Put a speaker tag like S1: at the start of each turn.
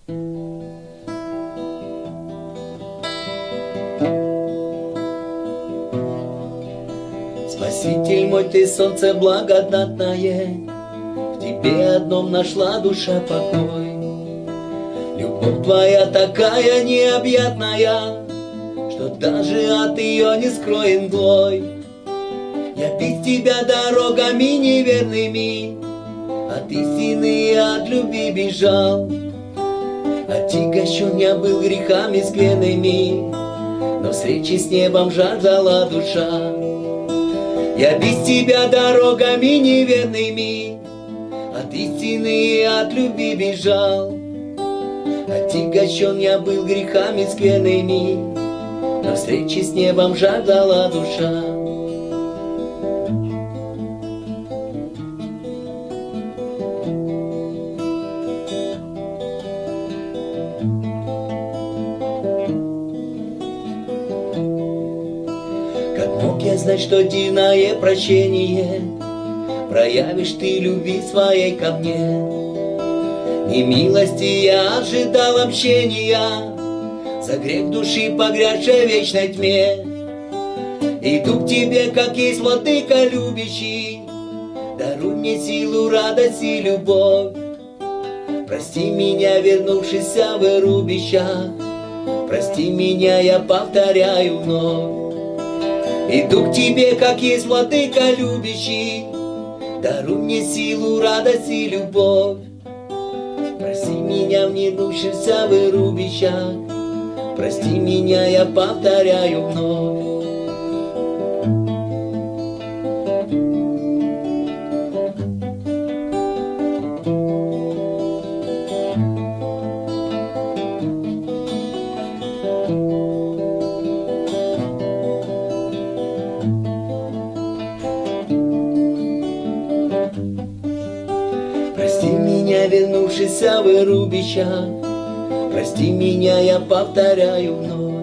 S1: Спаситель мой, ты солнце благодатное, в тебе одном нашла душа покой. Любовь твоя такая необъятная, что даже от ее не скроен мглой. Я без тебя дорогами неверными от истины и от любви бежал. Отягощен я был грехами скверными, но встречи с небом жаждала душа. Я без тебя дорогами неверными от истины и от любви бежал. Отягощен я был грехами скверными, но встречи с небом жаждала душа. Как мог я знать, что дивное прощение проявишь ты любви своей ко мне? Не милости я ожидал общения, за грех души погрязшей в вечной тьме. Иду к тебе, как есть владыка любящий, даруй мне силу, радость и любовь. Прости меня, вернувшийся в рубищах, прости меня, я повторяю вновь. Иду к тебе, как есть владыка любящий, даруй мне силу, радость и любовь. Прости меня, вернувшийся в рубищах, прости меня, я повторяю вновь. Прости меня, вернувшийся в рубищах, прости меня, я повторяю вновь.